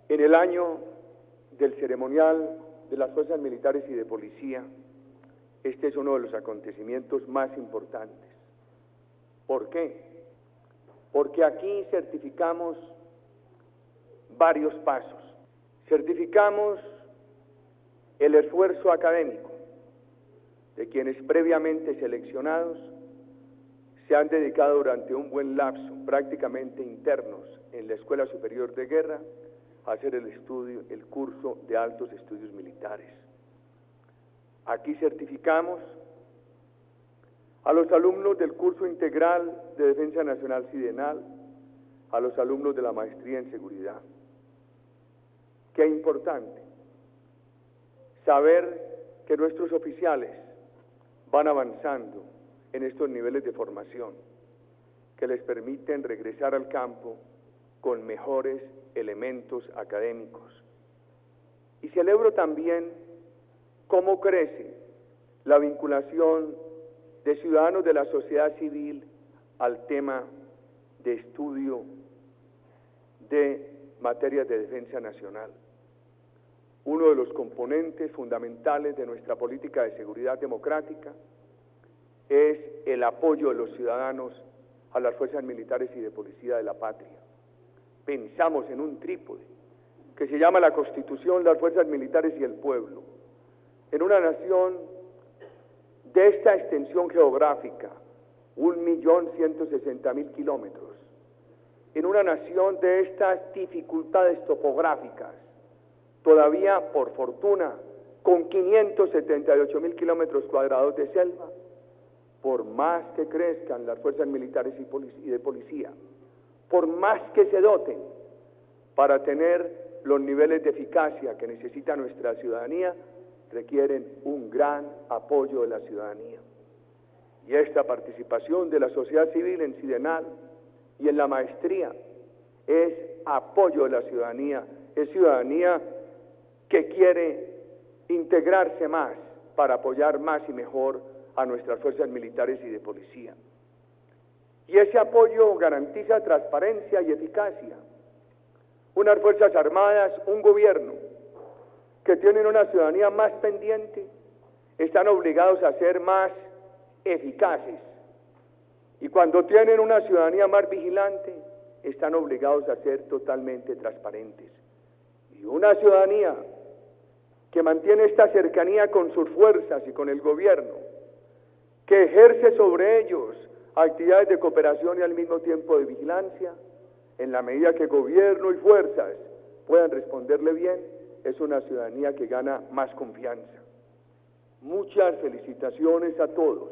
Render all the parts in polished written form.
En el año del ceremonial de las fuerzas militares y de policía, este es uno de los acontecimientos más importantes. ¿Por qué? Porque aquí certificamos varios pasos. Certificamos el esfuerzo académico de quienes previamente seleccionados se han dedicado durante un buen lapso, prácticamente internos, en la Escuela Superior de Guerra, a hacer el curso de altos estudios militares. Aquí certificamos a los alumnos del curso integral de Defensa Nacional Sidenal, a los alumnos de la maestría en seguridad. Qué importante saber que nuestros oficiales van avanzando en estos niveles de formación que les permiten regresar al campo con mejores elementos académicos. Y celebro también cómo crece la vinculación de ciudadanos de la sociedad civil al tema de estudio de materias de defensa nacional. Uno de los componentes fundamentales de nuestra política de seguridad democrática es el apoyo de los ciudadanos a las fuerzas militares y de policía de la patria. Pensamos en un trípode que se llama la Constitución, las fuerzas militares y el pueblo, en una nación de esta extensión geográfica, 1.160.000 kilómetros, en una nación de estas dificultades topográficas, todavía por fortuna con 578.000 kilómetros cuadrados de selva, por más que crezcan las fuerzas militares y de policía, por más que se doten para tener los niveles de eficacia que necesita nuestra ciudadanía, requieren un gran apoyo de la ciudadanía. Y esta participación de la sociedad civil en Sidenal y en la maestría es apoyo de la ciudadanía, es ciudadanía que quiere integrarse más para apoyar más y mejor a nuestras fuerzas militares y de policía. Y ese apoyo garantiza transparencia y eficacia. Unas fuerzas armadas, un gobierno que tienen una ciudadanía más pendiente, están obligados a ser más eficaces. Y cuando tienen una ciudadanía más vigilante, están obligados a ser totalmente transparentes. Y una ciudadanía que mantiene esta cercanía con sus fuerzas y con el gobierno, que ejerce sobre ellos actividades de cooperación y al mismo tiempo de vigilancia, en la medida que gobierno y fuerzas puedan responderle bien, es una ciudadanía que gana más confianza. Muchas felicitaciones a todos.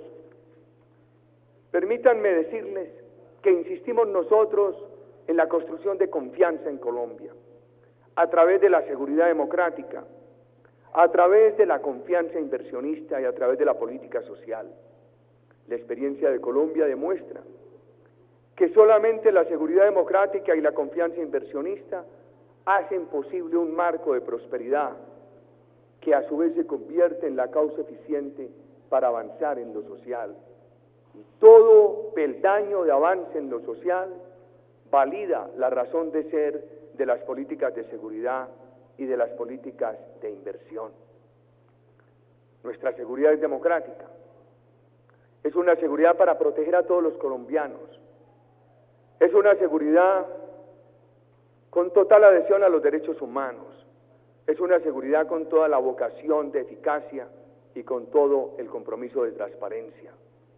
Permítanme decirles que insistimos nosotros en la construcción de confianza en Colombia, a través de la seguridad democrática, a través de la confianza inversionista y a través de la política social. La experiencia de Colombia demuestra que solamente la seguridad democrática y la confianza inversionista hacen posible un marco de prosperidad que a su vez se convierte en la causa eficiente para avanzar en lo social. Y todo peldaño de avance en lo social valida la razón de ser de las políticas de seguridad y de las políticas de inversión. Nuestra seguridad es democrática. Es una seguridad para proteger a todos los colombianos. Es una seguridad con total adhesión a los derechos humanos. Es una seguridad con toda la vocación de eficacia y con todo el compromiso de transparencia.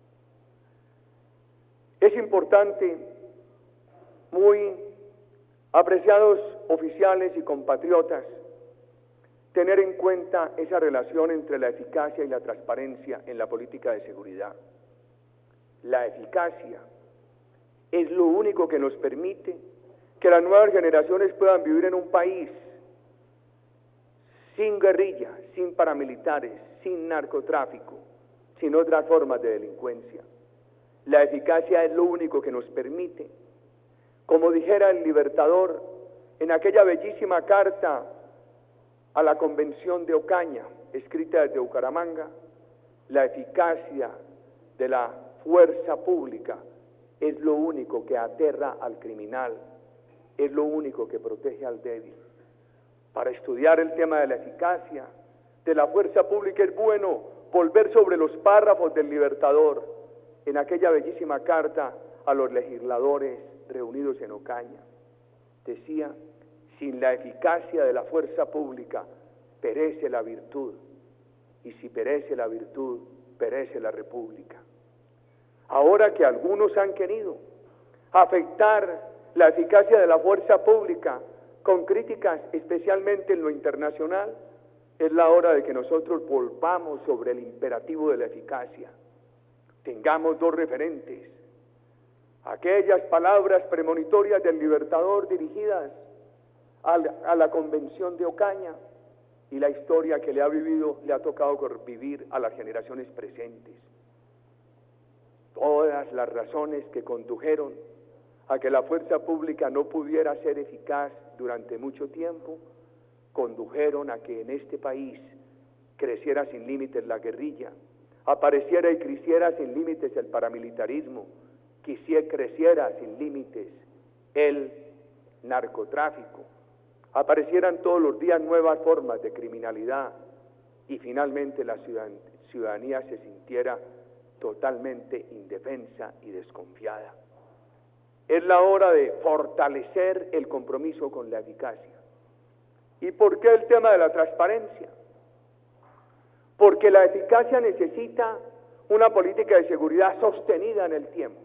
Es importante, muy apreciados oficiales y compatriotas, tener en cuenta esa relación entre la eficacia y la transparencia en la política de seguridad. La eficacia es lo único que nos permite que las nuevas generaciones puedan vivir en un país sin guerrilla, sin paramilitares, sin narcotráfico, sin otras formas de delincuencia. La eficacia es lo único que nos permite, como dijera el Libertador en aquella bellísima carta a la Convención de Ocaña, escrita desde Bucaramanga, la eficacia de la fuerza pública es lo único que aterra al criminal, es lo único que protege al débil. Para estudiar el tema de la eficacia de la fuerza pública es bueno volver sobre los párrafos del Libertador en aquella bellísima carta a los legisladores reunidos en Ocaña. Decía: sin la eficacia de la fuerza pública perece la virtud, y si perece la virtud, perece la república. Ahora que algunos han querido afectar la eficacia de la fuerza pública con críticas especialmente en lo internacional, es la hora de que nosotros volvamos sobre el imperativo de la eficacia. Tengamos dos referentes: aquellas palabras premonitorias del Libertador dirigidas a la Convención de Ocaña, y la historia que le ha tocado vivir a las generaciones presentes. Todas las razones que condujeron a que la fuerza pública no pudiera ser eficaz durante mucho tiempo, condujeron a que en este país creciera sin límites la guerrilla, apareciera y creciera sin límites el paramilitarismo, creciera sin límites el narcotráfico, aparecieran todos los días nuevas formas de criminalidad, y finalmente la ciudadanía se sintiera totalmente indefensa y desconfiada. Es la hora de fortalecer el compromiso con la eficacia. ¿Y por qué el tema de la transparencia? Porque la eficacia necesita una política de seguridad sostenida en el tiempo.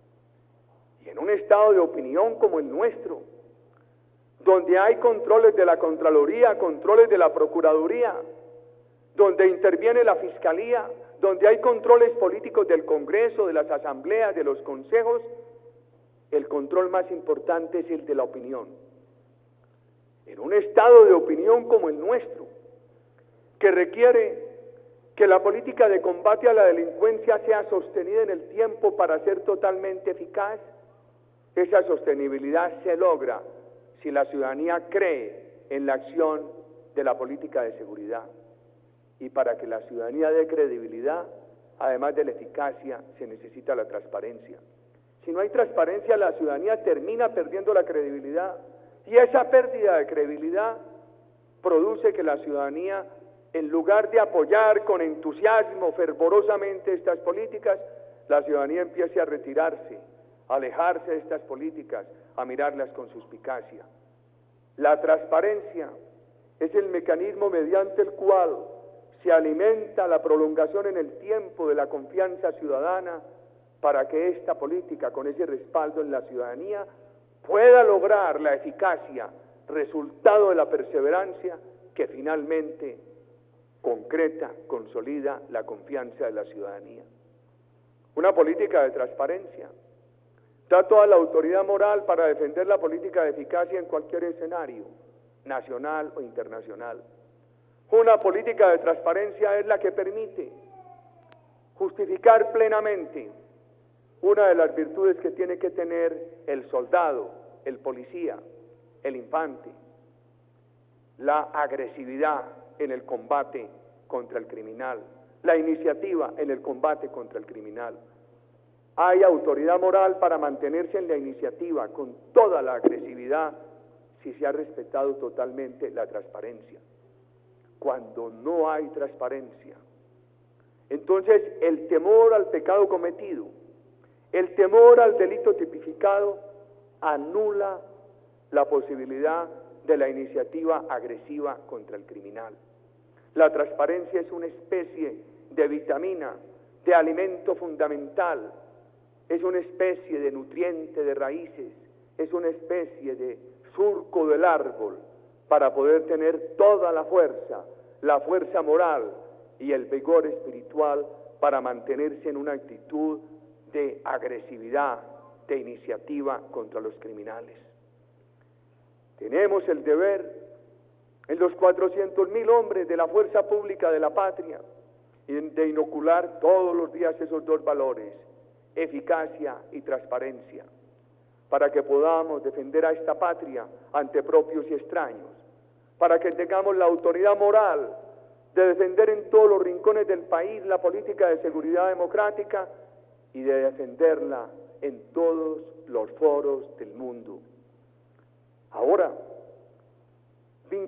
Y en un estado de opinión como el nuestro, donde hay controles de la Contraloría, controles de la Procuraduría, donde interviene la Fiscalía, donde hay controles políticos del Congreso, de las asambleas, de los consejos, el control más importante es el de la opinión. En un estado de opinión como el nuestro, que requiere que la política de combate a la delincuencia sea sostenida en el tiempo para ser totalmente eficaz, esa sostenibilidad se logra si la ciudadanía cree en la acción de la política de seguridad. Y para que la ciudadanía dé credibilidad, además de la eficacia, se necesita la transparencia. Si no hay transparencia, la ciudadanía termina perdiendo la credibilidad, y esa pérdida de credibilidad produce que la ciudadanía, en lugar de apoyar con entusiasmo fervorosamente estas políticas, la ciudadanía empiece a retirarse, a alejarse de estas políticas, a mirarlas con suspicacia. La transparencia es el mecanismo mediante el cual se alimenta la prolongación en el tiempo de la confianza ciudadana, para que esta política, con ese respaldo en la ciudadanía, pueda lograr la eficacia, resultado de la perseverancia, que finalmente concreta, consolida la confianza de la ciudadanía. Una política de transparencia da toda la autoridad moral para defender la política de eficacia en cualquier escenario, nacional o internacional. Una política de transparencia es la que permite justificar plenamente una de las virtudes que tiene que tener el soldado, el policía, el infante: la agresividad en el combate contra el criminal, la iniciativa en el combate contra el criminal. Hay autoridad moral para mantenerse en la iniciativa con toda la agresividad si se ha respetado totalmente la transparencia. Cuando no hay transparencia, entonces el temor al pecado cometido, el temor al delito tipificado, anula la posibilidad de la iniciativa agresiva contra el criminal. La transparencia es una especie de vitamina, de alimento fundamental, es una especie de nutriente de raíces, es una especie de surco del árbol para poder tener toda la fuerza moral y el vigor espiritual para mantenerse en una actitud de agresividad, de iniciativa contra los criminales. Tenemos el deber, en los 400.000 hombres de la fuerza pública de la patria, de inocular todos los días esos dos valores, eficacia y transparencia, para que podamos defender a esta patria ante propios y extraños, para que tengamos la autoridad moral de defender en todos los rincones del país la política de seguridad democrática y de defenderla en todos los foros del mundo. Ahora,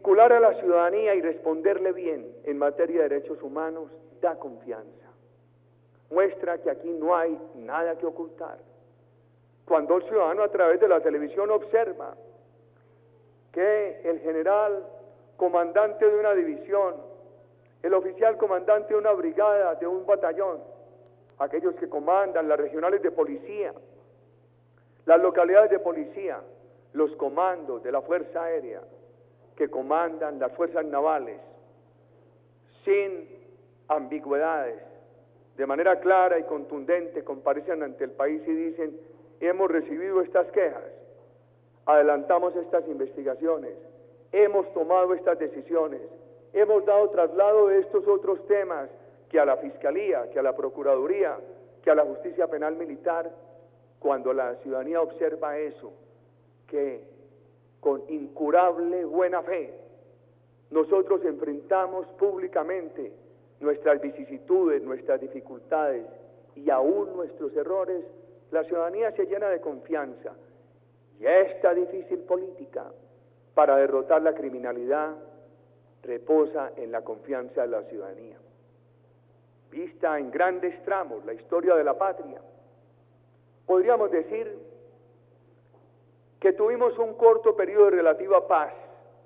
Vincular a la ciudadanía y responderle bien en materia de derechos humanos da confianza. Muestra que aquí no hay nada que ocultar. Cuando el ciudadano a través de la televisión observa que el general comandante de una división, el oficial comandante de una brigada, de un batallón, aquellos que comandan las regionales de policía, las localidades de policía, los comandos de la Fuerza Aérea, que comandan las fuerzas navales, sin ambigüedades, de manera clara y contundente, comparecen ante el país y dicen: hemos recibido estas quejas, adelantamos estas investigaciones, hemos tomado estas decisiones, hemos dado traslado de estos otros temas que a la Fiscalía, que a la Procuraduría, que a la Justicia Penal Militar. Cuando la ciudadanía observa eso, que con incurable buena fe nosotros enfrentamos públicamente nuestras vicisitudes, nuestras dificultades y aún nuestros errores, la ciudadanía se llena de confianza. Y esta difícil política para derrotar la criminalidad reposa en la confianza de la ciudadanía. Vista en grandes tramos la historia de la patria, podríamos decir que tuvimos un corto periodo de relativa paz,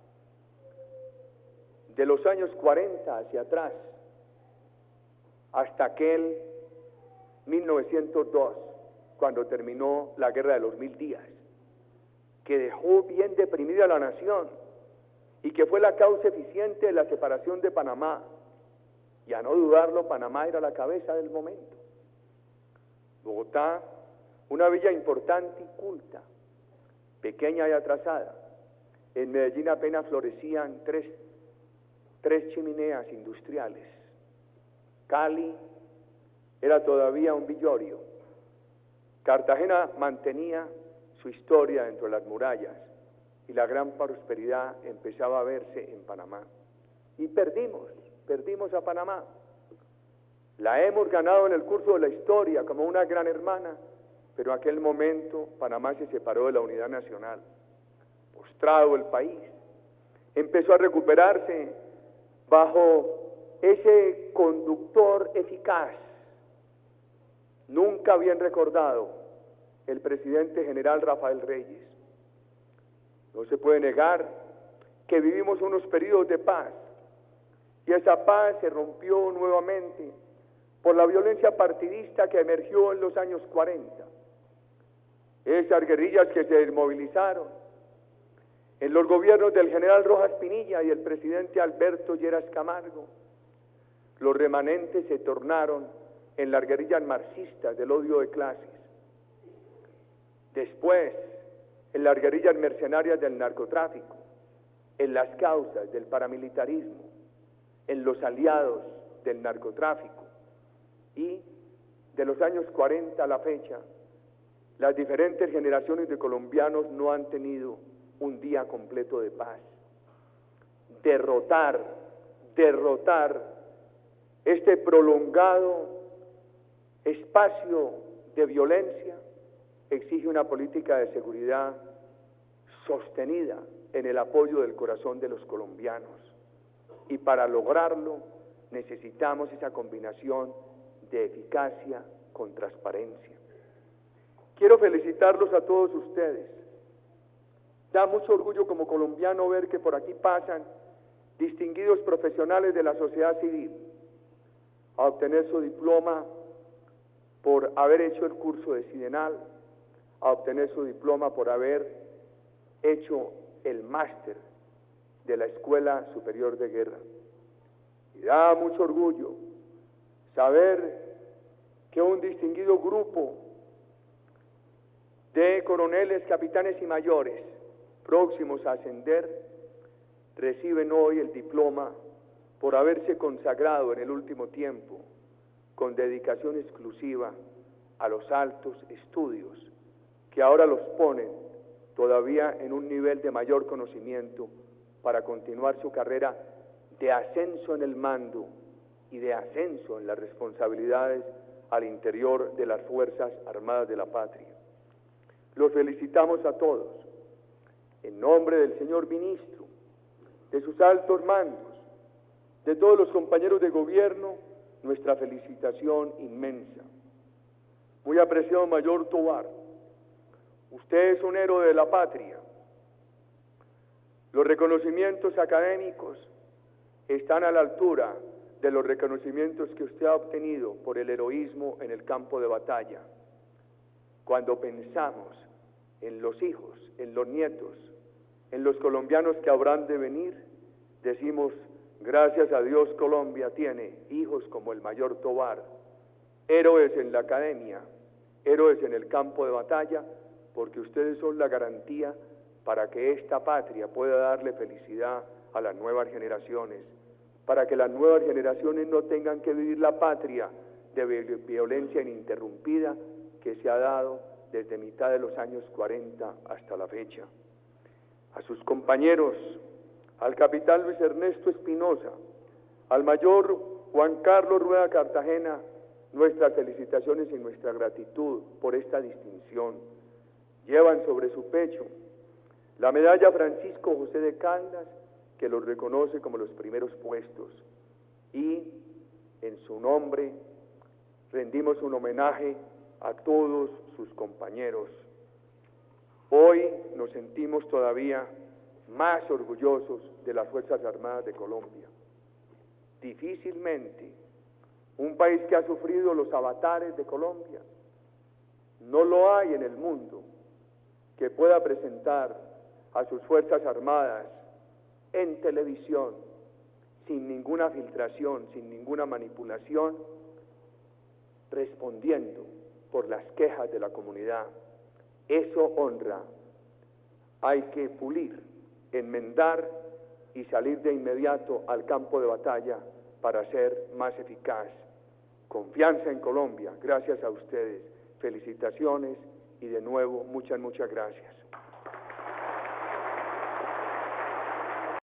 de los años 40 hacia atrás, hasta aquel 1902, cuando terminó la Guerra de los 1000 días, que dejó bien deprimida a la nación y que fue la causa eficiente de la separación de Panamá. Y a no dudarlo, Panamá era la cabeza del momento. Bogotá, una villa importante y culta, pequeña y atrasada. En Medellín apenas florecían tres chimeneas industriales. Cali era todavía un villorio. Cartagena mantenía su historia dentro de las murallas y la gran prosperidad empezaba a verse en Panamá. Y perdimos a Panamá. La hemos ganado en el curso de la historia como una gran hermana, pero en aquel momento Panamá se separó de la unidad nacional. Postrado el país, empezó a recuperarse bajo ese conductor eficaz, nunca bien recordado, el presidente general Rafael Reyes. No se puede negar que vivimos unos periodos de paz, y esa paz se rompió nuevamente por la violencia partidista que emergió en los años 40. Esas guerrillas que se desmovilizaron en los gobiernos del general Rojas Pinilla y el presidente Alberto Lleras Camargo, los remanentes se tornaron en las guerrillas marxistas del odio de clases. Después, en las guerrillas mercenarias del narcotráfico, en las causas del paramilitarismo, en los aliados del narcotráfico. Y de los años 40 a la fecha, las diferentes generaciones de colombianos no han tenido un día completo de paz. Derrotar este prolongado espacio de violencia exige una política de seguridad sostenida en el apoyo del corazón de los colombianos. Y para lograrlo necesitamos esa combinación de eficacia con transparencia. Quiero felicitarlos a todos ustedes. Da mucho orgullo como colombiano ver que por aquí pasan distinguidos profesionales de la sociedad civil a obtener su diploma por haber hecho el curso de Sidenal, a obtener su diploma por haber hecho el máster de la Escuela Superior de Guerra. Y da mucho orgullo saber que un distinguido grupo de coroneles, capitanes y mayores próximos a ascender reciben hoy el diploma por haberse consagrado en el último tiempo con dedicación exclusiva a los altos estudios que ahora los ponen todavía en un nivel de mayor conocimiento para continuar su carrera de ascenso en el mando y de ascenso en las responsabilidades al interior de las Fuerzas Armadas de la Patria. Los felicitamos a todos, en nombre del señor ministro, de sus sus altos mandos, de todos los compañeros de gobierno, nuestra felicitación inmensa. Muy apreciado Mayor Tovar, usted es un héroe de la patria. Los reconocimientos académicos están a la altura de los reconocimientos que usted ha obtenido por el heroísmo en el campo de batalla. Cuando pensamos en los hijos, en los nietos, en los colombianos que habrán de venir, decimos, gracias a Dios Colombia tiene hijos como el Mayor Tovar, héroes en la academia, héroes en el campo de batalla, porque ustedes son la garantía para que esta patria pueda darle felicidad a las nuevas generaciones, para que las nuevas generaciones no tengan que vivir la patria de violencia ininterrumpida que se ha dado desde mitad de los años 40 hasta la fecha. A sus compañeros, al capitán Luis Ernesto Espinosa, al mayor Juan Carlos Rueda Cartagena, nuestras felicitaciones y nuestra gratitud por esta distinción. Llevan sobre su pecho la medalla Francisco José de Caldas, que los reconoce como los primeros puestos, y en su nombre rendimos un homenaje a todos sus compañeros. Hoy nos sentimos todavía más orgullosos de las Fuerzas Armadas de Colombia. Difícilmente un país que ha sufrido los avatares de Colombia, no lo hay en el mundo que pueda presentar a sus Fuerzas Armadas en televisión, sin ninguna filtración, sin ninguna manipulación, respondiendo por las quejas de la comunidad. Eso honra. Hay que pulir, enmendar y salir de inmediato al campo de batalla para ser más eficaz. Confianza en Colombia, gracias a ustedes. Felicitaciones y de nuevo muchas gracias.